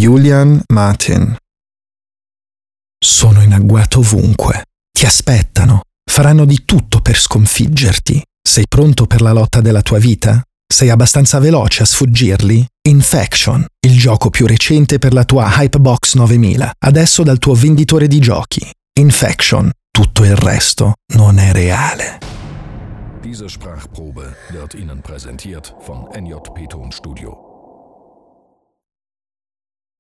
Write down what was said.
Julian Martin. Sono in agguato ovunque. Ti aspettano. Faranno di tutto per sconfiggerti. Sei pronto per la lotta della tua vita? Sei abbastanza veloce a sfuggirli? Infection, il gioco più recente per la tua Hypebox 9000, adesso dal tuo venditore di giochi. Infection, tutto il resto non è reale. Diese Sprachprobe wird Ihnen präsentiert von NJP Tonstudio.